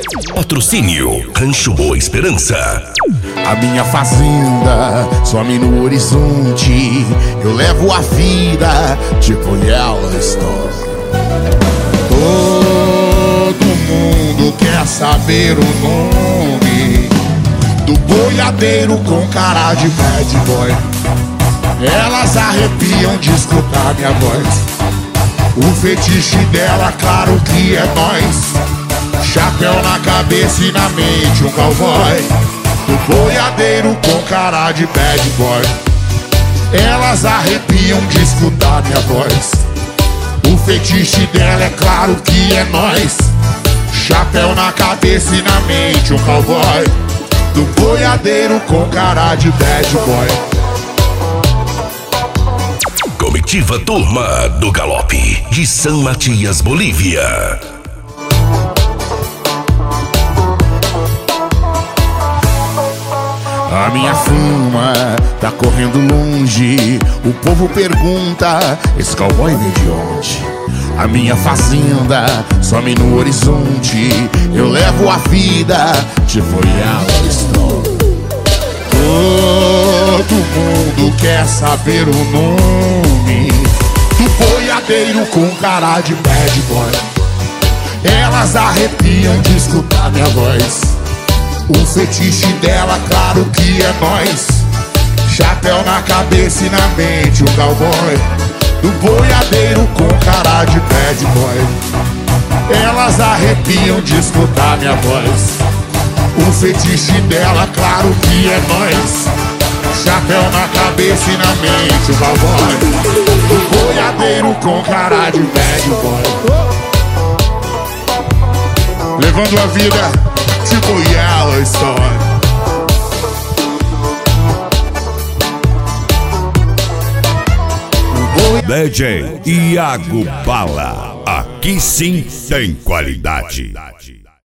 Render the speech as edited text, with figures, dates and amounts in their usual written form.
Patrocínio Rancho Boa Esperança. A minha fazenda some no horizonte. Eu levo a vida tipo Yellowstone. Todo mundo quer saber o nome do boiadeiro com cara de bad boy. Elas arrepiam de escutar minha voz. O fetiche dela, claro que é nós. Chapéu na cabeça e na mente um cowboy. O boiadeiro com cara de bad boy. Elas arrepiam de escutar minha voz. O fetiche dela, é claro que é nós. Chapéu na cabeça e na mente um cowboy. Do boiadeiro com cara de bad boy. Comitiva Turma do Galope de São Matias, Bolívia. A minha fama tá correndo longe. O povo pergunta, esse cowboy vem de onde? A minha fazenda some no horizonte. Eu levo a vida tipo Yellowstone. Todo mundo quer saber o nome do boiadeiro com cara de bad boy. Elas arrepiam de escutar minha voz. O fetiche dela, claro que é nós. Chapéu na cabeça e na mente o cowboy. Do boiadeiro com cara de bad boy. Elas arrepiam de escutar minha voz. O fetiche dela, claro que é nós. Chapéu na cabeça e na mente o cowboy. Do boiadeiro com cara de bad boy. Levando a vida tipo Yellowstone. DJ Iago Bala. Aqui sim tem qualidade.